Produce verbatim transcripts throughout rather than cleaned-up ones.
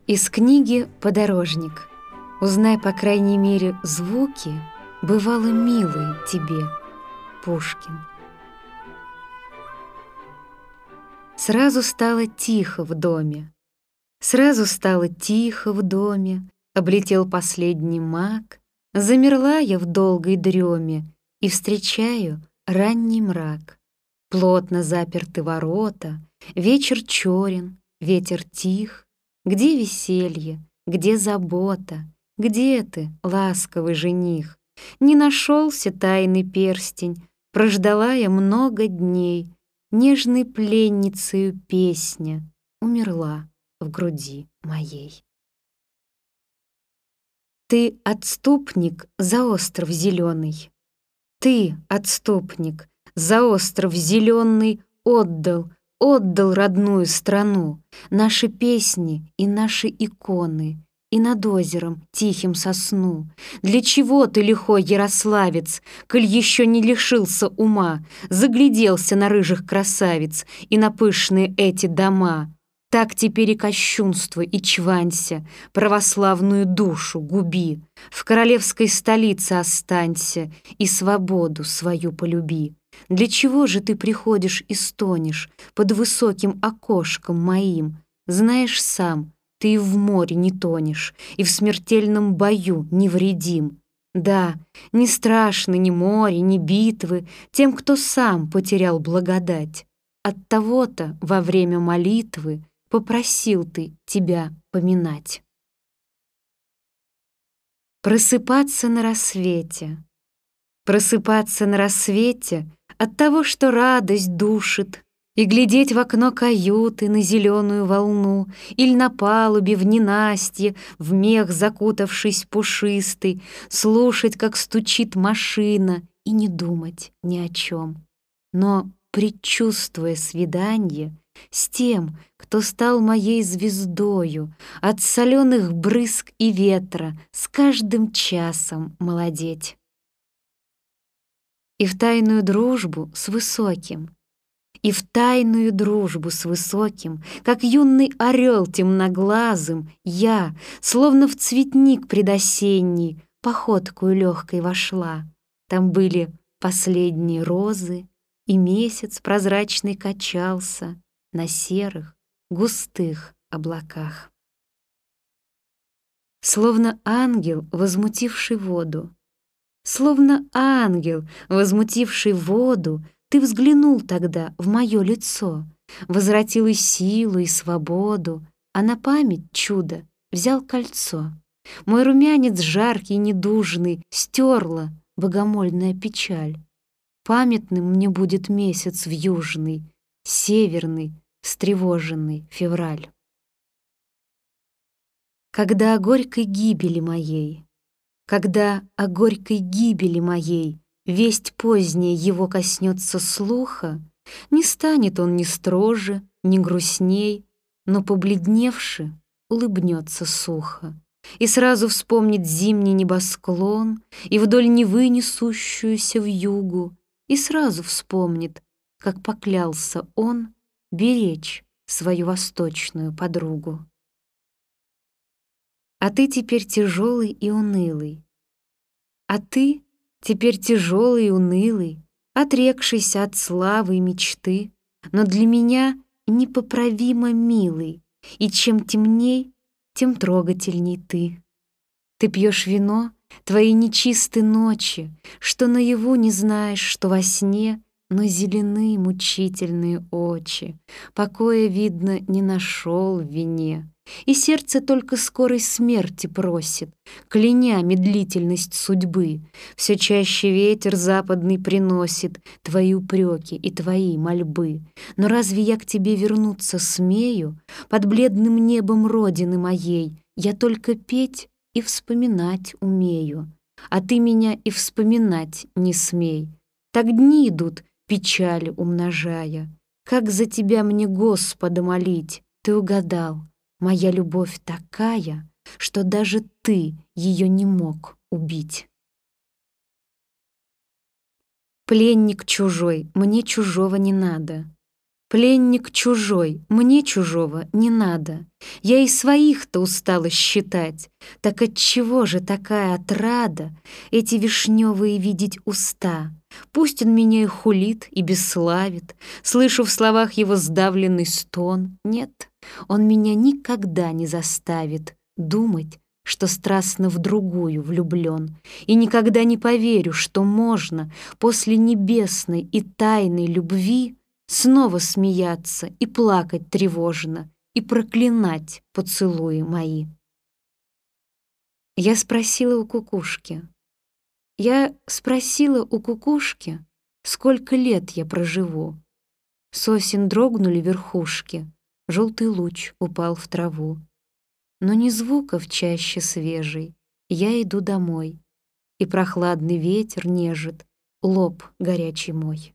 Из книги «Подорожник». Узнай, по крайней мере, звуки, бывало милые тебе, Пушкин. Сразу стало тихо в доме, Сразу стало тихо в доме, Облетел последний мак, Замерла я в долгой дреме И встречаю ранний мрак. Плотно заперты ворота, Вечер черен, ветер тих. Где веселье, где забота? Где ты, ласковый жених? Не нашелся тайный перстень, Прождала я много дней. Нежной пленницею песня Умерла в груди моей. Ты, отступник, за остров зеленый. Ты, отступник, за остров зеленый Отдал, отдал родную страну, Наши песни и наши иконы, И над озером тихим сосну. Для чего ты, лихой ярославец, Коль еще не лишился ума, Загляделся на рыжих красавиц И на пышные эти дома? Так теперь и кощунствуй, и чванься, Православную душу губи, В королевской столице останься И свободу свою полюби. Для чего же ты приходишь и стонешь Под высоким окошком моим? Знаешь сам, ты и в море не тонешь, И в смертельном бою невредим. Да, не страшно ни море, ни битвы Тем, кто сам потерял благодать. От того-то во время молитвы Попросил ты тебя поминать. Просыпаться на рассвете. Просыпаться на рассвете От того, что радость душит, И глядеть в окно каюты на зеленую волну, Иль на палубе в ненастье, в мех закутавшись пушистый, Слушать, как стучит машина, И не думать ни о чем. Но, предчувствуя свиданье С тем, кто стал моей звездою, От соленых брызг и ветра С каждым часом молодеть. И в тайную дружбу с высоким, И в тайную дружбу с высоким, Как юный орел темноглазым, Я, словно в цветник предосенний, Походкою легкой вошла. Там были последние розы, И месяц прозрачный качался На серых, густых облаках. Словно ангел, возмутивший воду, Словно ангел, возмутивший воду, Ты взглянул тогда в мое лицо, Возвратил и силу, и свободу, А на память чудо взял кольцо. Мой румянец жаркий, недужный Стерла богомольная печаль. Памятным мне будет месяц вьюжный, Северный, встревоженный февраль. Когда о горькой гибели моей, Когда о горькой гибели моей Весть поздняя его коснется слуха, Не станет он ни строже, ни грустней, Но, побледневши, улыбнется сухо И сразу вспомнит зимний небосклон И вдоль Невы несущуюся вьюгу, И сразу вспомнит, как поклялся он Беречь свою восточную подругу. А ты теперь тяжелый и унылый, А ты теперь тяжелый и унылый, Отрекшийся от славы и мечты, Но для меня непоправимо милый, И чем темней, тем трогательней ты. Ты пьешь вино, твои нечисты ночи, Что наяву не знаешь, что во сне, Но зелены мучительные очи, Покоя, видно, не нашел в вине. И сердце только скорой смерти просит, Кляня медлительность судьбы. Все чаще ветер западный приносит Твои упреки и твои мольбы. Но разве я к тебе вернуться смею? Под бледным небом родины моей Я только петь и вспоминать умею, А ты меня и вспоминать не смей. Так дни идут, печали умножая. Как за тебя мне Господа молить? Ты угадал, моя любовь такая, Что даже ты ее не мог убить. Пленник чужой, мне чужого не надо. Пленник чужой, мне чужого не надо. Я и своих-то устала считать. Так отчего же такая отрада эти вишневые видеть уста? Пусть он меня и хулит, и бесславит, слышу в словах его сдавленный стон. Нет, он меня никогда не заставит думать, что страстно в другую влюблен, и никогда не поверю, что можно после небесной и тайной любви снова смеяться и плакать тревожно, и проклинать поцелуи мои. Я спросила у кукушки, я спросила у кукушки, сколько лет я проживу. Сосен дрогнули верхушки, желтый луч упал в траву. Но ни звука в чаще свежей, я иду домой, и прохладный ветер нежит лоб горячий мой.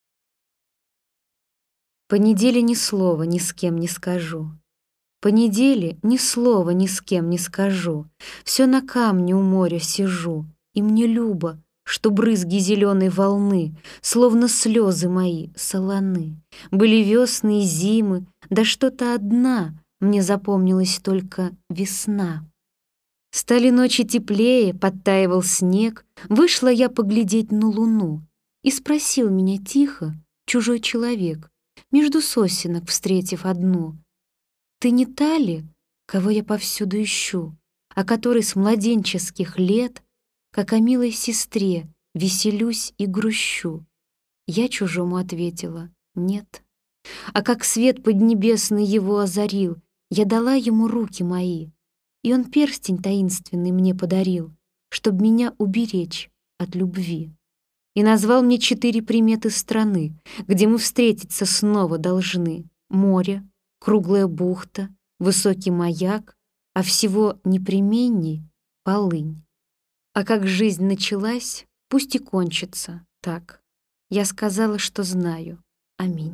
По неделе ни слова ни с кем не скажу. По неделе ни слова ни с кем не скажу. Все на камне у моря сижу, и мне любо, что брызги зеленой волны, словно слезы мои, солоны. Были весны и зимы, да что-то одна мне запомнилась только весна. Стали ночи теплее, подтаивал снег, вышла я поглядеть на луну, и спросил меня тихо чужой человек, между сосенок встретив одну: «Ты не та ли, кого я повсюду ищу, о которой с младенческих лет, как о милой сестре, веселюсь и грущу?» Я чужому ответила: «Нет». А как свет поднебесный его озарил, я дала ему руки мои, и он перстень таинственный мне подарил, чтоб меня уберечь от любви. И назвал мне четыре приметы страны, где мы встретиться снова должны: море, круглая бухта, высокий маяк, а всего непременней — полынь. А как жизнь началась, пусть и кончится так. Я сказала, что знаю. Аминь.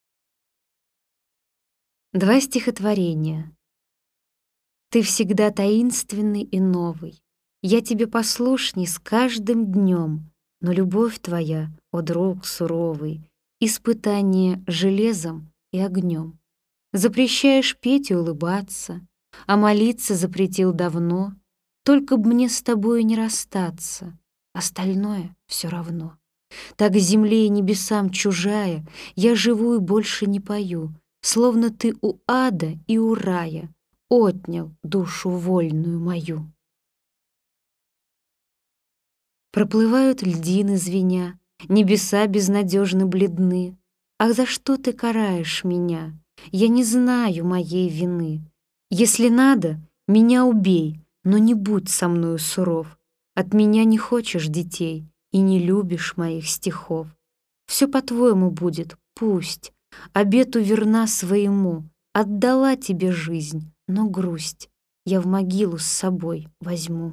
Два стихотворения. Ты всегда таинственный и новый. Я тебе послушней с каждым днем, но любовь твоя, о друг суровый, испытание железом и огнем. Запрещаешь петь и улыбаться, а молиться запретил давно. Только б мне с тобою не расстаться, остальное все равно. Так земле и небесам чужая, я живу и больше не пою, словно ты у ада и у рая отнял душу вольную мою. Проплывают льдины звеня, небеса безнадежно бледны. Ах, за что ты караешь меня? Я не знаю моей вины. Если надо, меня убей, но не будь со мною суров. От меня не хочешь детей и не любишь моих стихов. Все по-твоему будет, пусть. Обету верна своему, отдала тебе жизнь, но грусть я в могилу с собой возьму.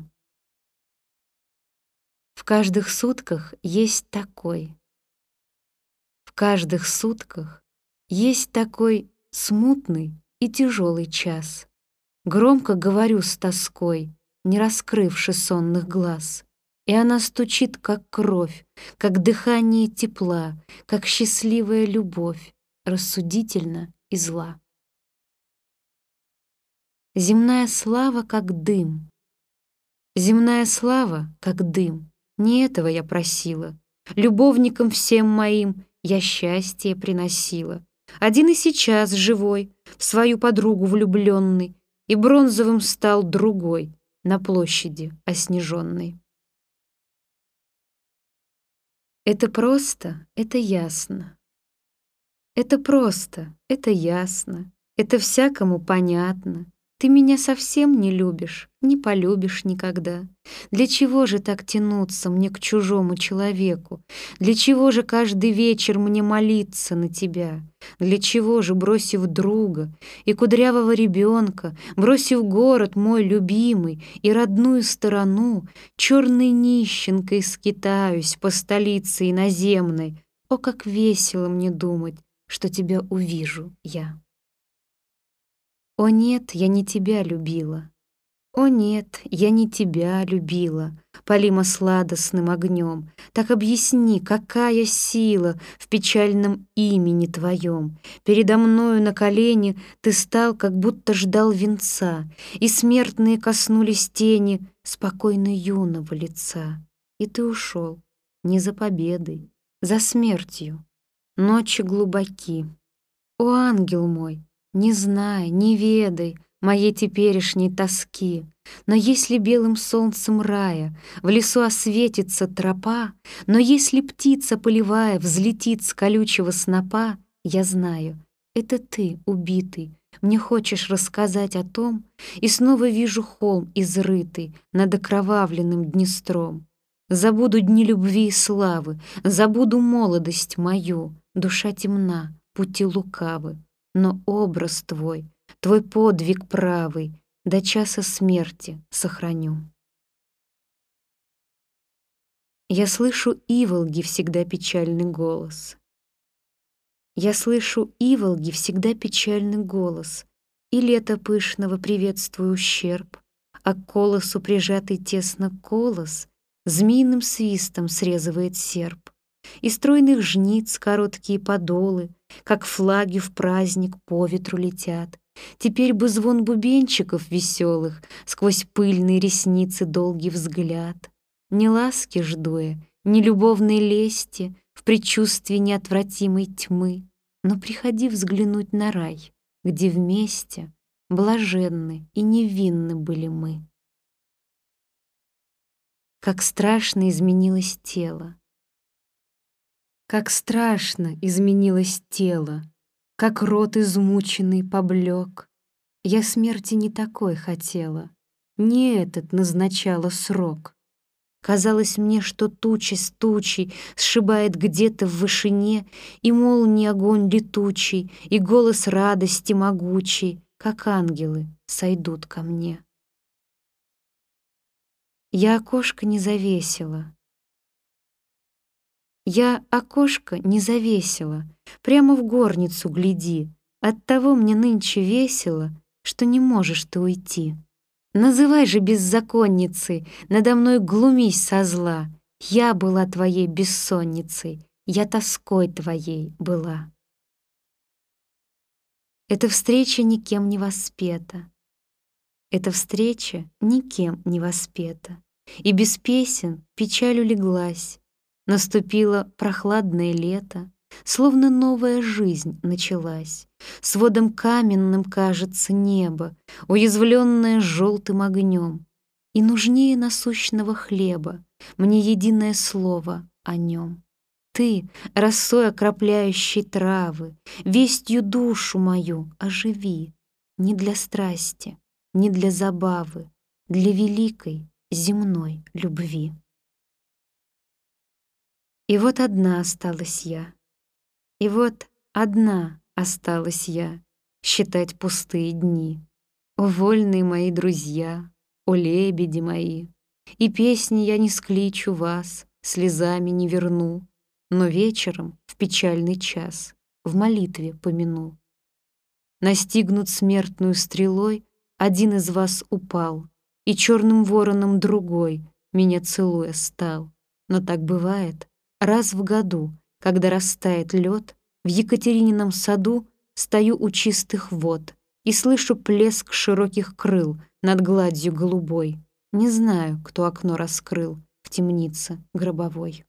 В каждых сутках есть такой. В каждых сутках есть такой смутный и тяжелый час. Громко говорю с тоской, не раскрывши сонных глаз. И она стучит, как кровь, как дыхание тепла, как счастливая любовь, рассудительно и зла. Земная слава, как дым. Земная слава, как дым. Не этого я просила. Любовникам всем моим я счастье приносила. Один и сейчас живой, в свою подругу влюбленный, и бронзовым стал другой на площади оснеженной. Это просто, это ясно. Это просто, это ясно. Это всякому понятно. Ты меня совсем не любишь, не полюбишь никогда. Для чего же так тянуться мне к чужому человеку? Для чего же каждый вечер мне молиться на тебя? Для чего же, бросив друга и кудрявого ребенка, бросив город мой любимый и родную сторону, черной нищенкой скитаюсь по столице иноземной? О, как весело мне думать, что тебя увижу я! О нет, я не тебя любила. О нет, я не тебя любила, полима сладостным огнем. Так объясни, какая сила в печальном имени твоем. Передо мною на колени ты стал, как будто ждал венца, и смертные коснулись тени спокойно юного лица. И ты ушел не за победой, за смертью. Ночи глубоки. О, ангел мой, не знай, не ведай моей теперешней тоски, но если белым солнцем рая в лесу осветится тропа, но если птица полевая взлетит с колючего снопа, я знаю, это ты, убитый, мне хочешь рассказать о том, и снова вижу холм изрытый над окровавленным Днестром. Забуду дни любви и славы, забуду молодость мою, душа темна, пути лукавы, но образ твой, твой подвиг правый до часа смерти сохраню. Я слышу иволги всегда печальный голос. Я слышу иволги всегда печальный голос, и лето пышного приветствую ущерб, а к колосу прижатый тесно колос змеиным свистом срезывает серп, и стройных жниц короткие подолы, как флаги в праздник по ветру летят. Теперь бы звон бубенчиков веселых, сквозь пыльные ресницы долгий взгляд. Не ласки жду я, не любовной лести, в предчувствии неотвратимой тьмы, но приходи взглянуть на рай, где вместе блаженны и невинны были мы. Как страшно изменилось тело, как страшно изменилось тело, как рот измученный поблек. Я смерти не такой хотела, не этот назначала срок. Казалось мне, что туча с тучей сшибает где-то в вышине, и молнии огонь летучий, и голос радости могучий, как ангелы, сойдут ко мне. Я окошко не завесила. Я окошко не завесила, прямо в горницу гляди. Оттого мне нынче весело, что не можешь ты уйти. Называй же беззаконницей, надо мной глумись со зла. Я была твоей бессонницей, я тоской твоей была. Эта встреча никем не воспета, эта встреча никем не воспета, и без песен печаль улеглась. Наступило прохладное лето, словно новая жизнь началась. Сводом каменным кажется небо, уязвленное желтым огнем. И нужнее насущного хлеба мне единое слово о нем. Ты, росой окропляющей травы, вестью душу мою оживи. Не для страсти, не для забавы, для великой земной любви. И вот одна осталась я, и вот одна осталась я считать пустые дни. О, вольные мои друзья, о, лебеди мои, и песни я не скличу вас, слезами не верну, но вечером в печальный час в молитве помяну. Настигнут смертную стрелой, один из вас упал, и черным вороном другой, меня целуя, стал. Но так бывает раз в году, когда растает лед, в Екатеринином саду стою у чистых вод и слышу плеск широких крыл над гладью голубой. Не знаю, кто окно раскрыл в темнице гробовой.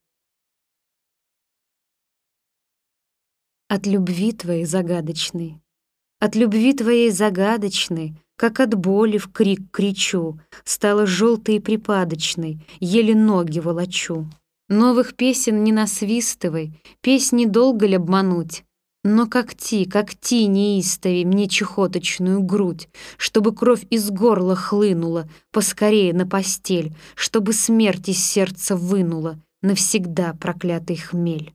От любви твоей загадочной, от любви твоей загадочной, как от боли в крик кричу, стала желтой и припадочной, еле ноги волочу. Новых песен не насвистывай, песни долго ли обмануть, но когти, когти неистовей мне чехоточную грудь, чтобы кровь из горла хлынула поскорее на постель, чтобы смерть из сердца вынула навсегда проклятый хмель.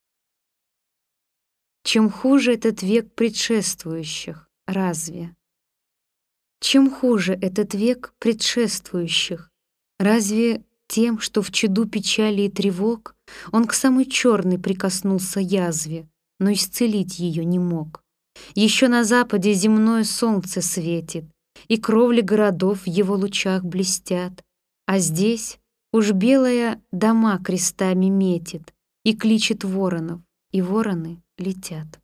Чем хуже этот век предшествующих, разве? Чем хуже этот век предшествующих, разве тем, что в чаду печали и тревог он к самой черной прикоснулся язве, но исцелить ее не мог. Еще на западе земное солнце светит, и кровли городов в его лучах блестят. А здесь уж белая дома крестами метит и кличет воронов, и вороны летят.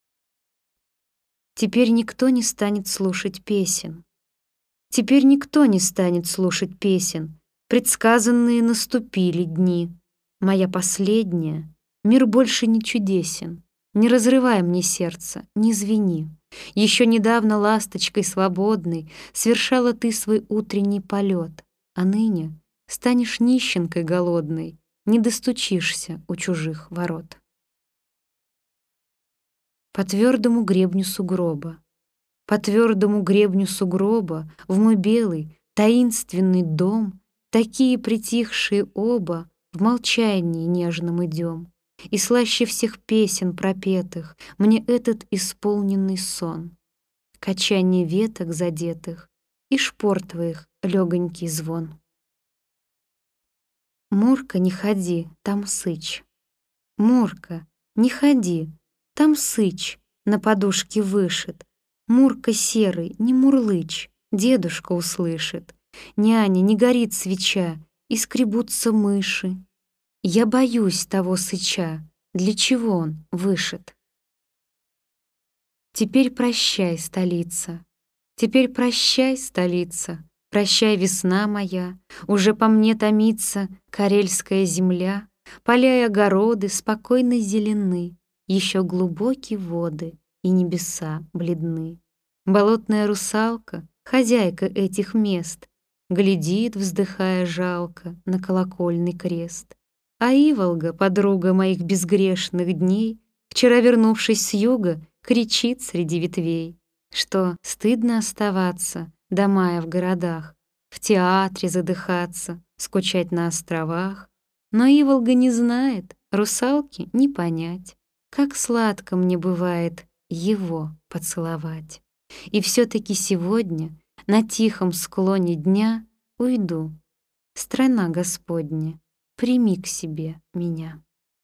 Теперь никто не станет слушать песен. Теперь никто не станет слушать песен. Предсказанные наступили дни. Моя последняя, мир больше не чудесен. Не разрывай мне сердце, не звени. Еще недавно ласточкой свободной совершала ты свой утренний полет, а ныне станешь нищенкой голодной, не достучишься у чужих ворот. По твердому гребню сугроба, по твердому гребню сугроба в мой белый, таинственный дом, такие притихшие оба в молчании нежном идем. И слаще всех песен пропетых мне этот исполненный сон, качание веток задетых и шпор твоих легонький звон. Мурка, не ходи, там сыч. Мурка, не ходи, там сыч на подушке вышит. Мурка серый, не мурлычь, дедушка услышит. Няня, не горит свеча, и скребутся мыши. Я боюсь того сыча, для чего он вышит. Теперь прощай, столица, теперь прощай, столица, прощай, весна моя, уже по мне томится карельская земля, поля и огороды спокойно зелены, еще глубокие воды и небеса бледны. Болотная русалка, хозяйка этих мест, глядит, вздыхая жалко, на колокольный крест. А Иволга, подруга моих безгрешных дней, вчера вернувшись с юга, кричит среди ветвей, что стыдно оставаться до мая в городах, в театре задыхаться, скучать на островах. Но Иволга не знает, русалки не понять, как сладко мне бывает его поцеловать. И все-таки сегодня на тихом склоне дня уйду, страна Господня, прими к себе меня.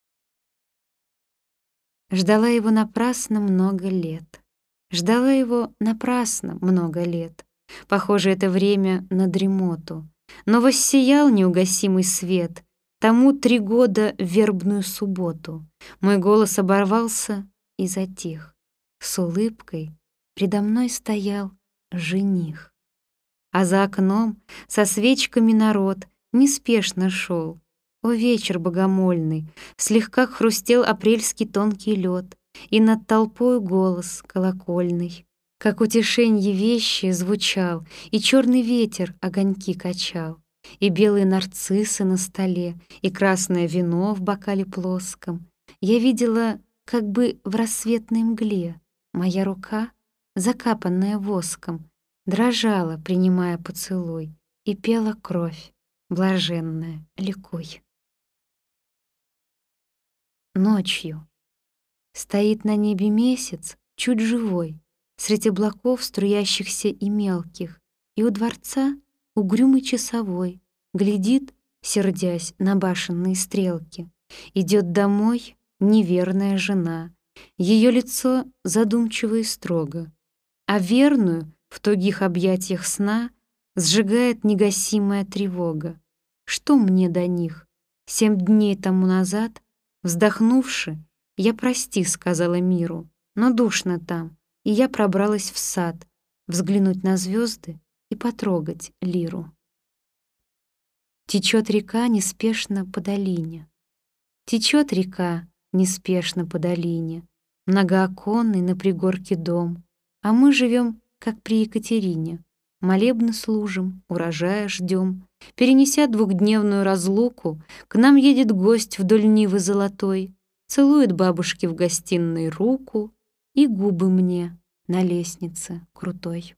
Ждала его напрасно много лет. Ждала его напрасно много лет. Похоже, это время на дремоту. Но воссиял неугасимый свет. Тому три года в вербную субботу. Мой голос оборвался и затих. С улыбкой предо мной стоял жених. А за окном со свечками народ неспешно шел. О, вечер богомольный, слегка хрустел апрельский тонкий лед, и над толпою голос колокольный, как утешенье вещи, звучал, и черный ветер огоньки качал, и белые нарциссы на столе, и красное вино в бокале плоском. Я видела, как бы в рассветной мгле, моя рука, закапанная воском, дрожала, принимая поцелуй, и пела кровь, блаженная, ликуй. Ночью стоит на небе месяц, чуть живой, среди облаков струящихся и мелких, и у дворца угрюмый часовой глядит, сердясь на башенные стрелки. Идет домой неверная жена, ее лицо задумчиво и строго, а верную в тугих объятиях сна сжигает негасимая тревога. Что мне до них? Семь дней тому назад, вздохнувши, я прости сказала миру, но душно там, и я пробралась в сад, взглянуть на звезды и потрогать лиру. Течет река неспешно по долине. Течет река неспешно по долине, многооконный на пригорке дом, а мы живем, как при Екатерине, молебны служим, урожая ждем. Перенеся двухдневную разлуку, к нам едет гость вдоль Нивы золотой, целует бабушке в гостиной руку и губы мне на лестнице крутой.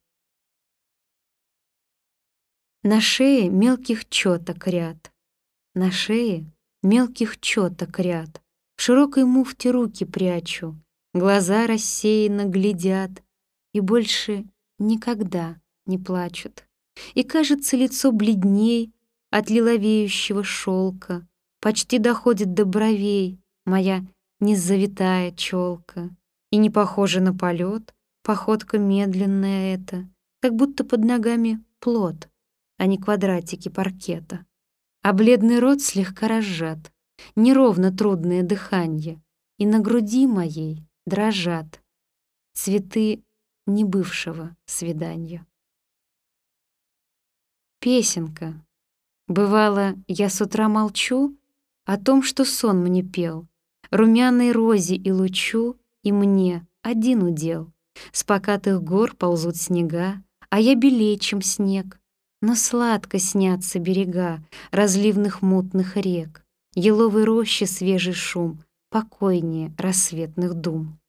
На шее мелких чёток ряд, на шее мелких чёток ряд, в широкой муфте руки прячу, глаза рассеянно глядят и больше никогда не плачут. И, кажется, лицо бледней от лиловеющего шелка, почти доходит до бровей моя незавитая челка, и не похожа на полет, походка медленная эта, как будто под ногами плот, а не квадратики паркета. А бледный рот слегка разжат, неровно трудное дыханье, и на груди моей дрожат цветы небывшего свидания. Песенка. Бывало, я с утра молчу о том, что сон мне пел, румяной розе и лучу, и мне один удел. С покатых гор ползут снега, а я белее, чем снег. Но сладко снятся берега разливных мутных рек, еловой рощи свежий шум, покойнее рассветных дум.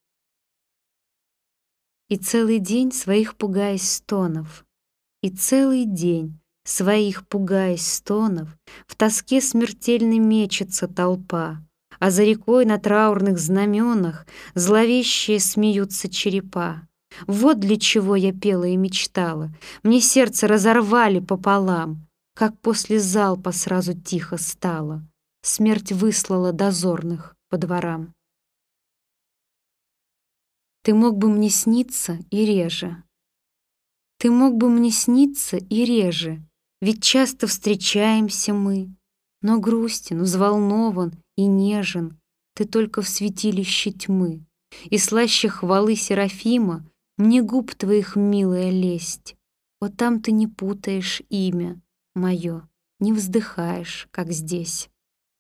И целый день своих пугаясь стонов, и целый день своих пугаясь стонов, в тоске смертельной мечется толпа, а за рекой на траурных знаменах зловещие смеются черепа. Вот для чего я пела и мечтала. Мне сердце разорвали пополам, как после залпа сразу тихо стало. Смерть выслала дозорных по дворам. Ты мог бы мне сниться и реже. Ты мог бы мне сниться и реже, ведь часто встречаемся мы. Но грустен, взволнован и нежен ты только в святилище тьмы, и слаще хвалы Серафима мне губ твоих милая лесть. Вот там ты не путаешь имя мое, не вздыхаешь, как здесь.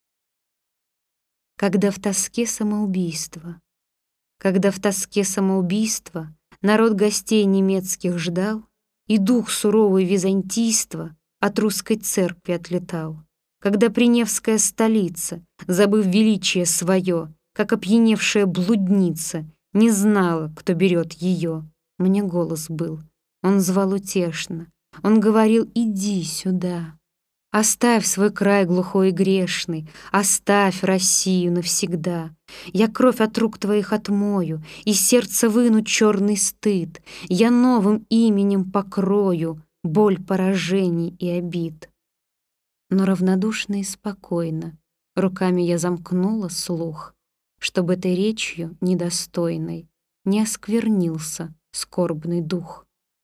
Когда в тоске самоубийство, когда в тоске самоубийства народ гостей немецких ждал, и дух суровый византийства от русской церкви отлетал, когда Приневская столица, забыв величие свое, как опьяневшая блудница, не знала, кто берет ее. Мне голос был, он звал утешно, он говорил: «Иди сюда». Оставь свой край глухой и грешный, оставь Россию навсегда. Я кровь от рук твоих отмою, из сердца выну черный стыд. Я новым именем покрою боль поражений и обид. Но равнодушно и спокойно руками я замкнула слух, чтобы этой речью недостойной не осквернился скорбный дух.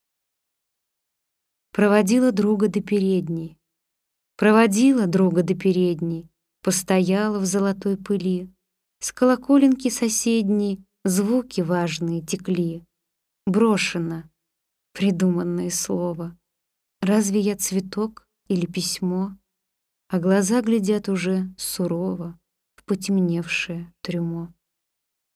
Проводила друга до передней, Проводила друга до передней, постояла в золотой пыли. С колоколенки соседней звуки важные текли. Брошено придуманное слово. Разве я цветок или письмо? А глаза глядят уже сурово в потемневшее трюмо.